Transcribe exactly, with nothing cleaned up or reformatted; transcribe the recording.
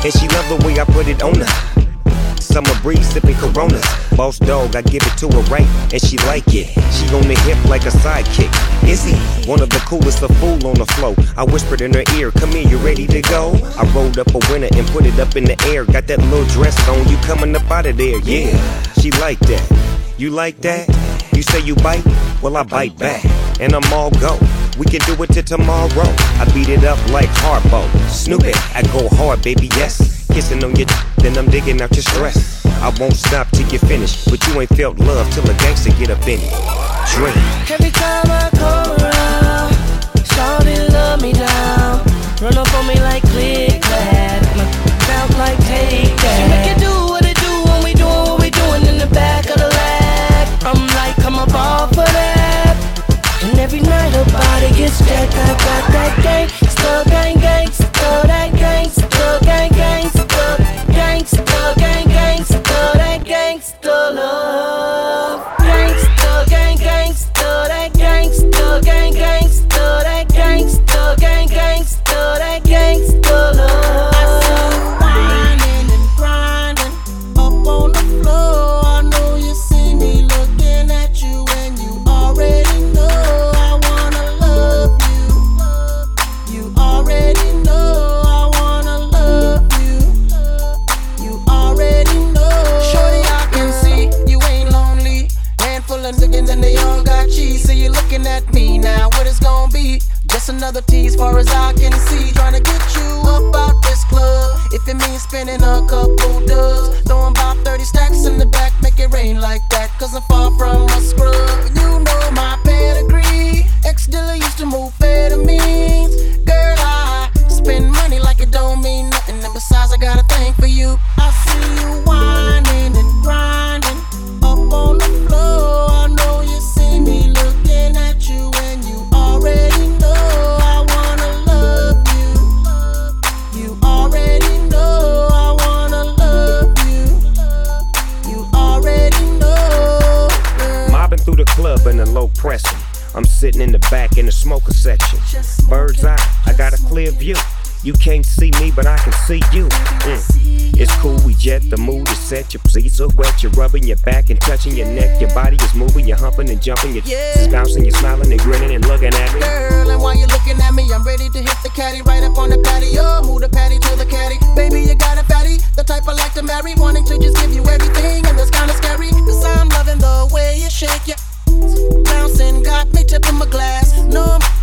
and she love the way I put it on her. Summer breeze sipping Coronas. Boss dog, I give it to her right, and she like it. She on the hip like a sidekick. Izzy, one of the coolest, a fool on the flow. I whispered in her ear, come here, you ready to go? I rolled up a winner and put it up in the air. Got that little dress on, you coming up out of there, yeah. She like that. You like that? You say you bite? Well, I bite back, and I'm all go. We can do it till tomorrow. I beat it up like Harpo. Snoop it, I go hard, baby, yes. Kissing on your then I'm digging out your stress. I won't stop till you finish, but you ain't felt love till a gangster get up in it. Drink. Every time I come around, shawty love me down. Run up on me like click clack, bounce like take that. She make it do what it do when we doing what we doing in the back of the lag. I'm like, come up off of that. And every night her body gets jacked. I got that gang, still gang gang, still that gang, still gang gang, still gang, still gang gang, still that gang, still love. Gang, still gang gang, still that gang, still gang gang, still that gang, still gang gang, still that gang, still love. I see you whining and grinding up on the floor. I know you see me looking at you, and you already know. And they all got cheese, so you're looking at me now. What it's gonna be? Just another tease, far as I can see. Trying to get you up out this club. If it means spending a couple dubs, throwing about thirty stacks in the back, make it rain like that. Cause I'm far from a scrub. You know my pedigree. Ex-dealer used to move amphetamines. Girl, I spend money like it don't mean nothing. And besides, I got a thing for you. I see you whining and grinding up on the floor. Through the club in a low pressing. I'm sitting in the back in the smoker section. Bird's eye, I got a clear view. You can't see me, but I can see you. Mm. It's cool, we jet, the mood is set. Your pleats are wet, you're rubbing your back and touching your neck. Your body is moving, you're humping and jumping. Your yeah. is bouncing, you're smiling and grinning and looking at me. Girl, and while you're looking at me, I'm ready to hit the caddy right up on the patio. Move the patty to the caddy. Baby, you got a fatty, the type I like to marry. Wanting to just give you everything, and that's kinda scary. Cause I'm loving the way you shake your bouncing, got me tipping my glass. No, I'm